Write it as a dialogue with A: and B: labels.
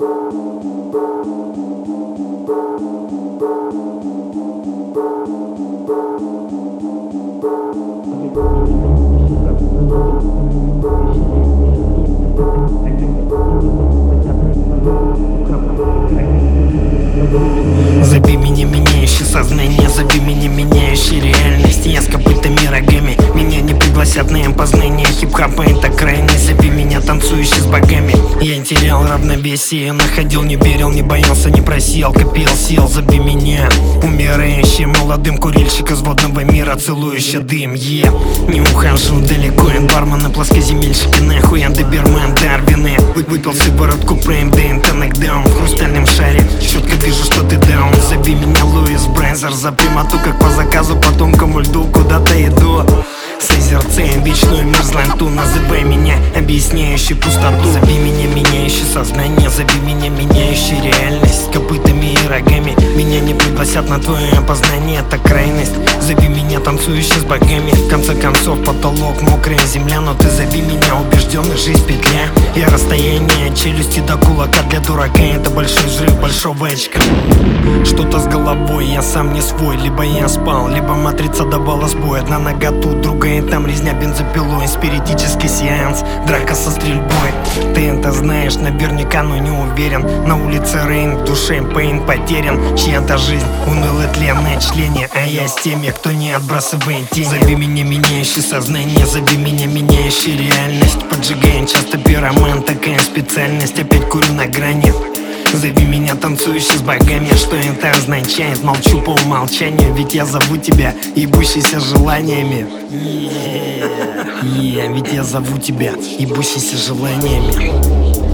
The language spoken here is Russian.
A: Заби меня, меняющий сознание, заби меня, меняющий реальность. Я с копытами рогами, меня не пригласят на познание. Хип-хапа это крайность, заби меня, танцующий с богами. Я не терял равновесие, находил, не верил, не боялся, не просил, копил сил. Заби меня, умирающий молодым курильщик из водного мира, целующий дым. Не ухожу далеко от бармена, плоскоземельщики, нахуй, андебермен, Дарвины. Выпил сыворотку прейм-дейн, нокдаун в хрустальном шаре. Четко вижу, что ты даун. Заби меня, Луис Брайзер, за прямоту, как по заказу, по тонкому льду куда-то иду. Созерцаем вечную мерзлоту, называй меня объясняющий пустоту. Заби меня, меняющий сознание, заби меня, меняющий реальность. Копытами и рогами меня не пригласят на твое опознание, это крайность. Заби меня, танцующий с богами. В конце концов потолок, мокрая земля, но ты заби меня, убежденный, жизнь петля. И расстояние от челюсти до кулака для дурака это большой взрыв большого очка. Что-то с головой, я сам не свой. Либо я спал, либо матрица давала сбой. Одна наготу, другая там резня бензопилой. Спиритический сеанс, драка со стрельбой. Ты это знаешь наверняка, но не уверен. На улице рейн, в душе пейн потерян. Чья-то жизнь, унылое тленное члене. А я с теми, кто не отбрасывает тень. Заби меня, меняющий сознание, заби меня, меняющий реальность. Поджигаем часто пироман, такая специальность. Опять курю на грани. Зови меня, танцующий с богами. Что это означает? Молчу по умолчанию, ведь я зову тебя, ебущийся желаниями. Ведь я зову тебя, ебущийся желаниями.